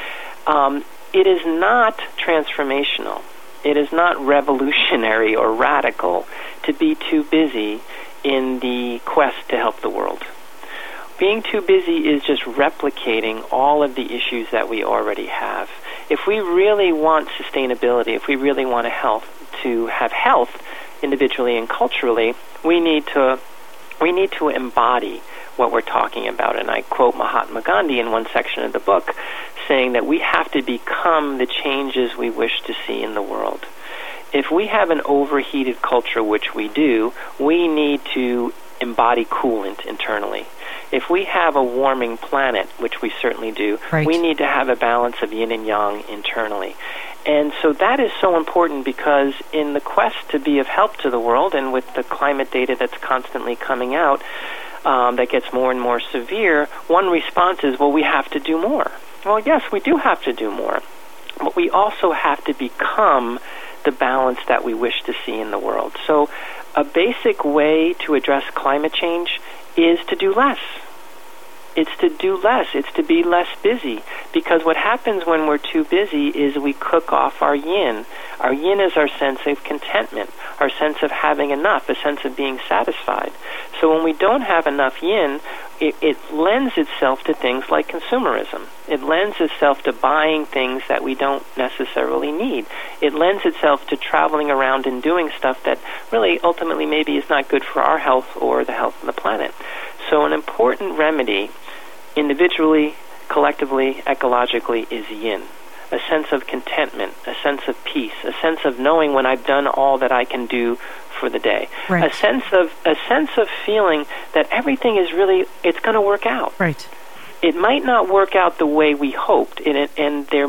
It is not transformational. It is not revolutionary or radical to be too busy in the quest to help the world. Being too busy is just replicating all of the issues that we already have. If we really want sustainability, if we really want to have health individually and culturally, we need to we need to embody what we're talking about. And I quote Mahatma Gandhi in one section of the book, saying that we have to become the changes we wish to see in the world. If we have an overheated culture, which we do, we need to embody coolant internally. If we have a warming planet, which we certainly do, right, we need to have a balance of yin and yang internally. And so that is so important, because in the quest to be of help to the world, and with the climate data that's constantly coming out, that gets more and more severe, one response is, well, we have to do more. Well, yes, we do have to do more, but we also have to become the balance that we wish to see in the world. So a basic way to address climate change is to do less. It's to do less. It's to be less busy. Because what happens when we're too busy is we cook off our yin. Our yin is our sense of contentment, our sense of having enough, a sense of being satisfied. So when we don't have enough yin, it lends itself to things like consumerism. It lends itself to buying things that we don't necessarily need. It lends itself to traveling around and doing stuff that really ultimately maybe is not good for our health or the health of the planet. So an important remedy, individually, collectively, ecologically, is yin. A sense of contentment, a sense of peace, a sense of knowing when I've done all that I can do for the day. Right. A sense of feeling that everything is really, it's going to work out. Right. It might not work out the way we hoped, and there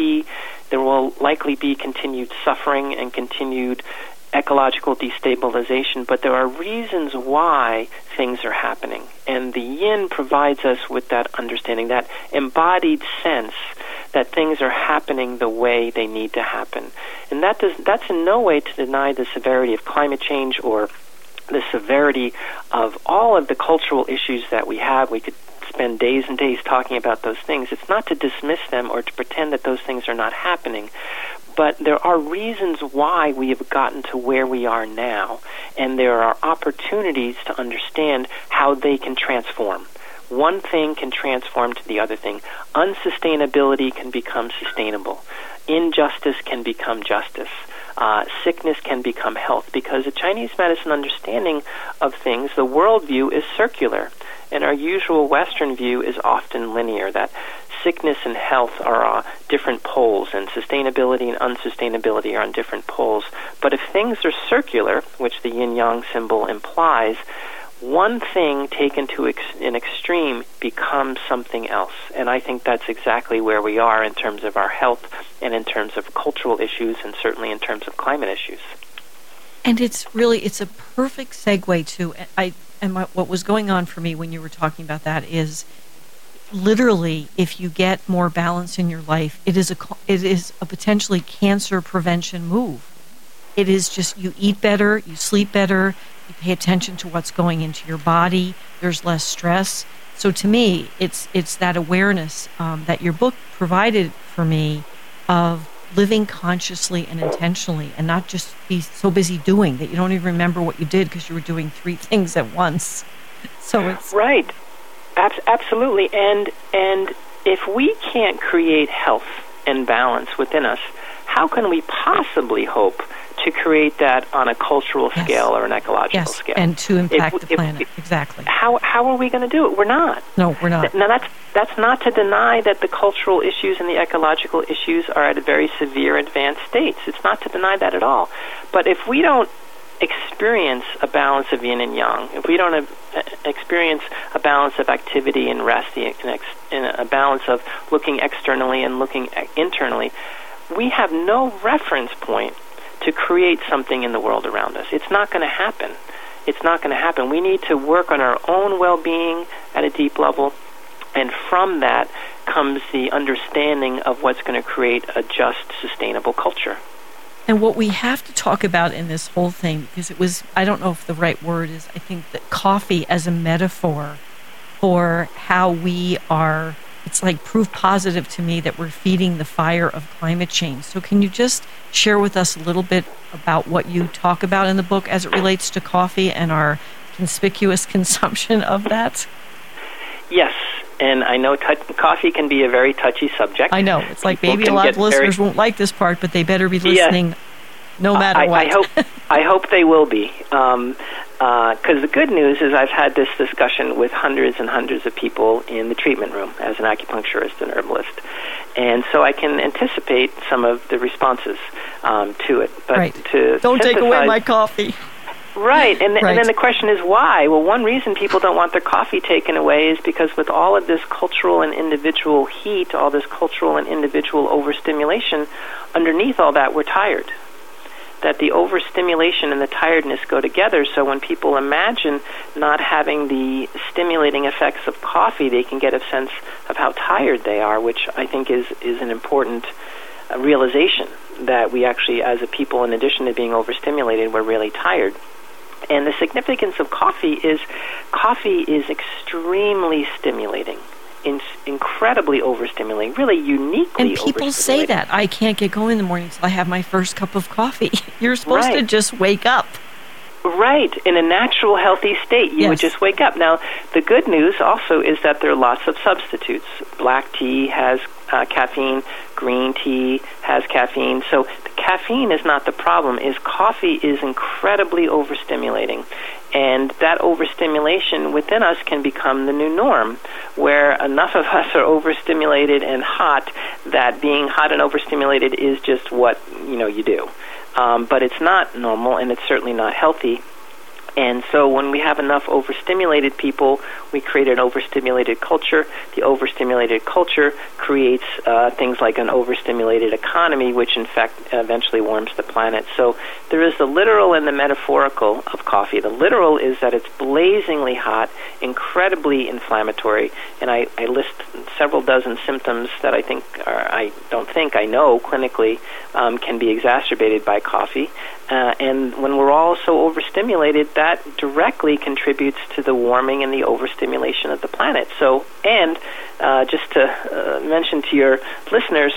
will likely be continued suffering and continued ecological destabilization, but there are reasons why things are happening. And the yin provides us with that understanding, that embodied sense that things are happening the way they need to happen. And that's in no way to deny the severity of climate change or the severity of all of the cultural issues that we have. We could spend days and days talking about those things. It's not to dismiss them or to pretend that those things are not happening. But there are reasons why we have gotten to where we are now, and there are opportunities to understand how they can transform. One thing can transform to the other thing. Unsustainability can become sustainable. Injustice can become justice. Sickness can become health, because the Chinese medicine understanding of things, the worldview, is circular, and our usual Western view is often linear, that sickness and health are on different poles, and sustainability and unsustainability are on different poles. But if things are circular, which the yin-yang symbol implies, one thing taken to an extreme becomes something else. And I think that's exactly where we are in terms of our health and in terms of cultural issues and certainly in terms of climate issues. And it's a perfect segue to, what was going on for me when you were talking about that is, literally, if you get more balance in your life, it is a potentially cancer prevention move. It is just, you eat better, you sleep better, you pay attention to what's going into your body, there's less stress. So to me, it's that awareness that your book provided for me of living consciously and intentionally, and not just be so busy doing that you don't even remember what you did because you were doing 3 things at once. So it's right. Absolutely. And if we can't create health and balance within us, how can we possibly hope to create that on a cultural scale or an ecological scale? And to impact the planet. Exactly. How are we going to do it? We're not. No, we're not. Now, that's not to deny that the cultural issues and the ecological issues are at a very severe advanced states. It's not to deny that at all. But if we don't experience a balance of yin and yang, if we don't experience a balance of activity and rest, and a balance of looking externally and looking internally, we have no reference point to create something in the world around us. It's not going to happen. It's not going to happen. We need to work on our own well-being at a deep level, and from that comes the understanding of what's going to create a just, sustainable culture. And what we have to talk about in this whole thing, because I don't know if the right word is, I think that coffee as a metaphor for how we are, it's like proof positive to me that we're feeding the fire of climate change. So can you just share with us a little bit about what you talk about in the book as it relates to coffee and our conspicuous consumption of that? Yes, and I know coffee can be a very touchy subject. I know. It's like maybe a lot of listeners won't like this part, but they better be listening no matter what. I hope they will be. Because the good news is I've had this discussion with hundreds and hundreds of people in the treatment room as an acupuncturist and herbalist. And so I can anticipate some of the responses to it. But right. to Don't take away my coffee. Right. And right. then the question is why? Well, one reason people don't want their coffee taken away is because with all of this cultural and individual heat, all this cultural and individual overstimulation, underneath all that, we're tired. That the overstimulation and the tiredness go together, so when people imagine not having the stimulating effects of coffee, they can get a sense of how tired they are, which I think is an important realization, that we actually, as a people, in addition to being overstimulated, we're really tired. And the significance of coffee is extremely stimulating. Incredibly overstimulating, really uniquely overstimulating. And people say that. I can't get going in the morning until I have my first cup of coffee. You're supposed to just wake up. Right. In a natural, healthy state, you would just wake up. Now, the good news also is that there are lots of substitutes. Black tea has caffeine. Green tea has caffeine. So the caffeine is not the problem. Coffee is incredibly overstimulating. And that overstimulation within us can become the new norm, where enough of us are overstimulated and hot that being hot and overstimulated is just what you do. But it's not normal, and it's certainly not healthy. And so when we have enough overstimulated people, we create an overstimulated culture. The overstimulated culture creates things like an overstimulated economy, which in fact eventually warms the planet. So there is the literal and the metaphorical of coffee. The literal is that it's blazingly hot, incredibly inflammatory, and I list several dozen symptoms that I know clinically can be exacerbated by coffee. And when we're all so overstimulated, that directly contributes to the warming and the overstimulation of the planet. So, and just to mention to your listeners,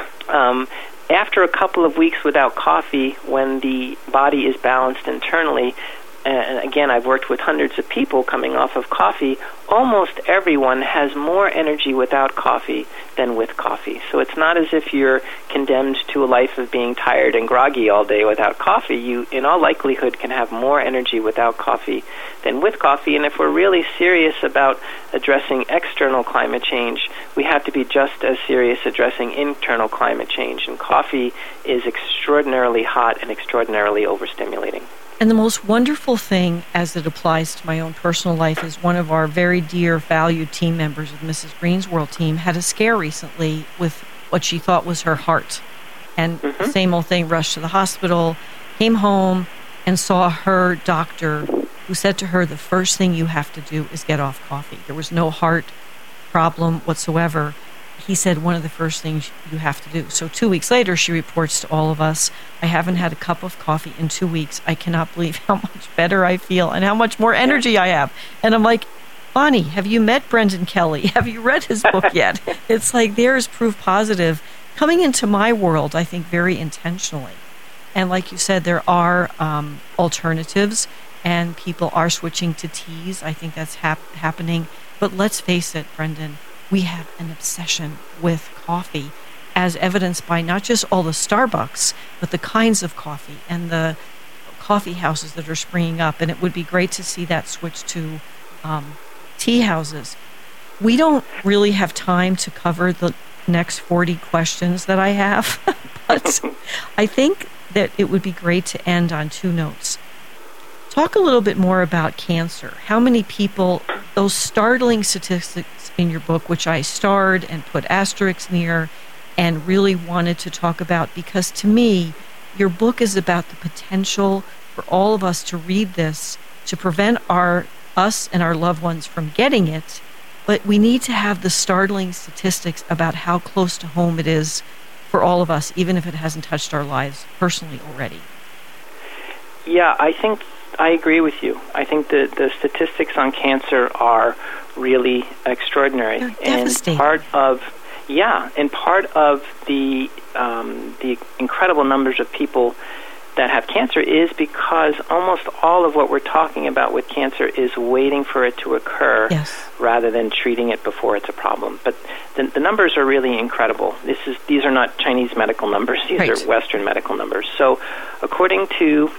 after a couple of weeks without coffee, when the body is balanced internally, and again, I've worked with hundreds of people coming off of coffee, almost everyone has more energy without coffee than with coffee. So it's not as if you're condemned to a life of being tired and groggy all day without coffee. You, in all likelihood, can have more energy without coffee than with coffee. And if we're really serious about addressing external climate change, we have to be just as serious addressing internal climate change. And coffee is extraordinarily hot and extraordinarily overstimulating. And the most wonderful thing, as it applies to my own personal life, is one of our very dear, valued team members of Mrs. Green's World team had a scare recently with what she thought was her heart. And the same old thing, rushed to the hospital, came home, and saw her doctor, who said to her, the first thing you have to do is get off coffee. There was no heart problem whatsoever. He said one of the first things you have to do. So 2 weeks later, she reports to all of us, I haven't had a cup of coffee in 2 weeks. I cannot believe how much better I feel and how much more energy I have. And I'm like, Bonnie, have you met Brendan Kelly? Have you read his book yet? It's like there's proof positive coming into my world, I think, very intentionally. And like you said, there are alternatives, and people are switching to teas. I think that's happening. But let's face it, Brendan, we have an obsession with coffee, as evidenced by not just all the Starbucks, but the kinds of coffee and the coffee houses that are springing up. And it would be great to see that switch to tea houses. We don't really have time to cover the next 40 questions that I have, but I think that it would be great to end on two notes. Talk a little bit more about cancer. How many people, those startling statistics in your book, which I starred and put asterisks near and really wanted to talk about, because to me, your book is about the potential for all of us to read this to prevent us and our loved ones from getting it, but we need to have the startling statistics about how close to home it is for all of us, even if it hasn't touched our lives personally already. Yeah, I think I agree with you. I think the statistics on cancer are really extraordinary. They're devastating. And part of the incredible numbers of people that have cancer is because almost all of what we're talking about with cancer is waiting for it to occur rather than treating it before it's a problem. But the numbers are really incredible. These are not Chinese medical numbers. These are Western medical numbers. So according to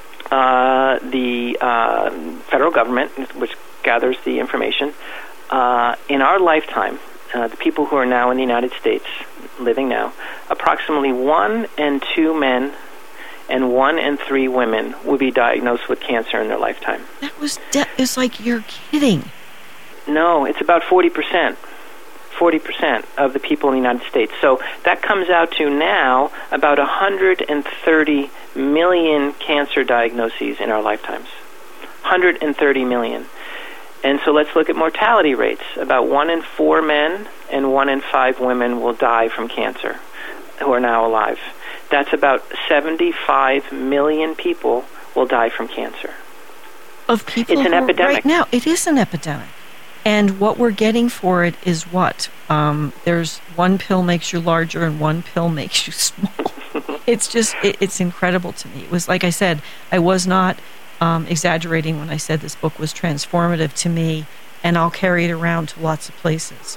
the federal government, which gathers the information, in our lifetime, the people who are now in the United States, living now, approximately 1 in 2 men and 1 in 3 women will be diagnosed with cancer in their lifetime. It's like you're kidding. No, it's about 40%. 40% of the people in the United States. So that comes out to now about 130 million cancer diagnoses in our lifetimes. 130 million. And so let's look at mortality rates. About 1 in 4 men and 1 in 5 women will die from cancer who are now alive. That's about 75 million people will die from cancer. Of people it's an epidemic. Right now, it is an epidemic. And what we're getting for it is what? There's one pill makes you larger and one pill makes you small. It's incredible to me. It was, like I said, I was not exaggerating when I said this book was transformative to me, and I'll carry it around to lots of places.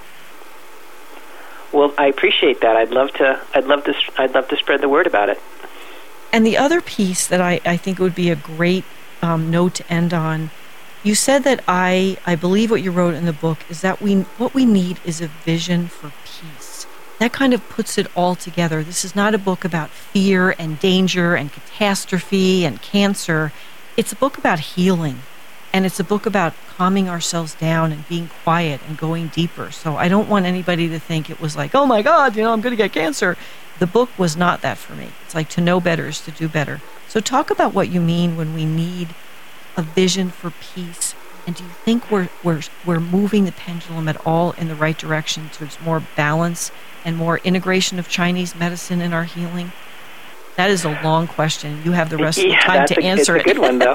Well, I appreciate that. I'd love to spread the word about it. And the other piece that I think would be a great note to end on, you said that I believe what you wrote in the book is that what we need is a vision for peace. That kind of puts it all together. This is not a book about fear and danger and catastrophe and cancer. It's a book about healing. And it's a book about calming ourselves down and being quiet and going deeper. So I don't want anybody to think it was like, oh my God, I'm going to get cancer. The book was not that for me. It's like to know better is to do better. So talk about what you mean when we need a vision for peace. And do you think we're moving the pendulum at all in the right direction towards more balance and more integration of Chinese medicine in our healing? That is a long question. You have the rest of the time to answer it. It's a good one, though.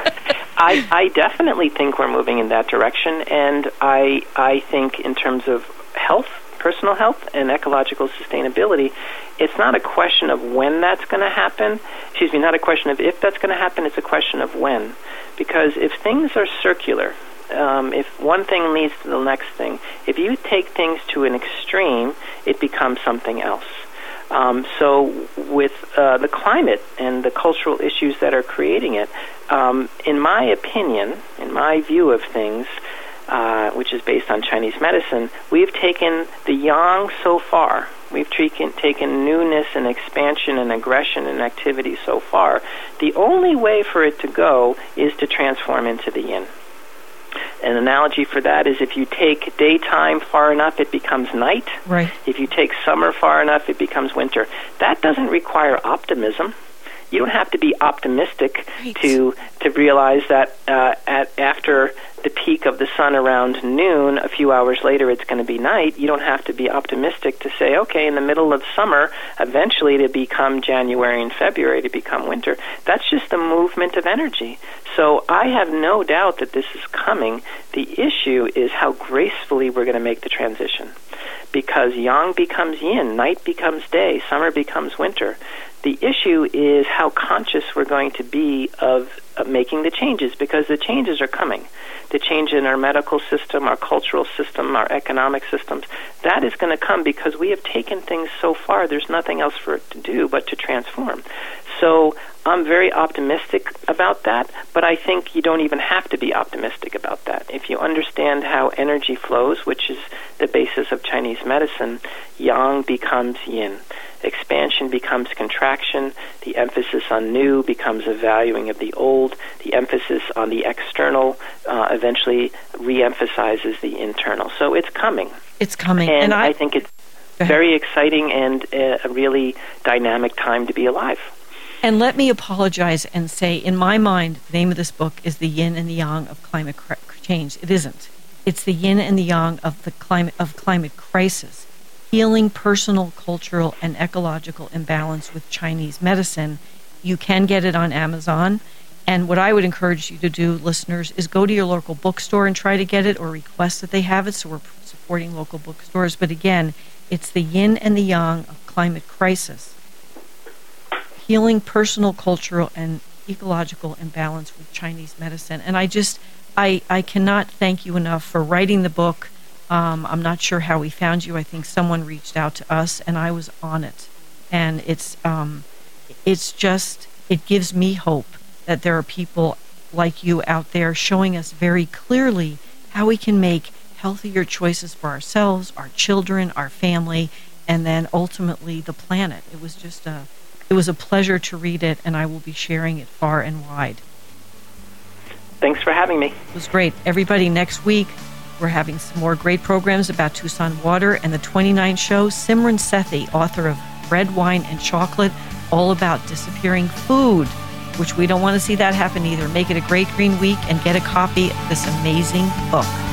I definitely think we're moving in that direction, and I think in terms of health, personal health, and ecological sustainability, it's not a question of when that's going to happen. Not a question of if that's going to happen, it's a question of when. Because if things are circular, if one thing leads to the next thing, if you take things to an extreme, it becomes something else. So with the climate and the cultural issues that are creating it, in my opinion, in my view of things, which is based on Chinese medicine, we've taken the yang so far. We've taken newness and expansion and aggression and activity so far. The only way for it to go is to transform into the yin. An analogy for that is if you take daytime far enough, it becomes night. Right. If you take summer far enough, it becomes winter. That doesn't require optimism. You don't have to be optimistic to realize that after the peak of the sun around noon, a few hours later it's going to be night. You don't have to be optimistic to say, okay, in the middle of summer, eventually to become January and February to become winter. That's just the movement of energy. So I have no doubt that this is coming. The issue is how gracefully we're going to make the transition. Because yang becomes yin, night becomes day, summer becomes winter. The issue is how conscious we're going to be of making the changes, because the changes are coming. The change in our medical system, our cultural system, our economic systems, that is going to come because we have taken things so far. There's nothing else for it to do but to transform. So I'm very optimistic about that, but I think you don't even have to be optimistic about that. If you understand how energy flows, which is the basis of Chinese medicine, yang becomes yin. Expansion becomes contraction. The emphasis on new becomes a valuing of the old. The emphasis on the external eventually re-emphasizes the internal. So it's coming. It's coming. And I think it's very exciting and a really dynamic time to be alive. And let me apologize and say, in my mind, the name of this book is The Yin and the Yang of Climate Change. It isn't. It's the yin and the yang of the climate crisis. Healing personal, cultural, and ecological imbalance with Chinese medicine. You can get it on Amazon. And what I would encourage you to do, listeners, is go to your local bookstore and try to get it or request that they have it. So we're supporting local bookstores. But again, it's The Yin and the Yang of Climate Crisis. Healing Personal, Cultural, and Ecological Imbalance with Chinese Medicine. And I cannot thank you enough for writing the book. I'm not sure how we found you. I think someone reached out to us, and I was on it. And it gives me hope that there are people like you out there showing us very clearly how we can make healthier choices for ourselves, our children, our family, and then ultimately the planet. It was a pleasure to read it, and I will be sharing it far and wide. Thanks for having me. It was great. Everybody, next week, we're having some more great programs about Tucson water and the 29 show. Simran Sethi, author of Bread, Wine, and Chocolate, all about disappearing food, which we don't want to see that happen either. Make it a great green week and get a copy of this amazing book.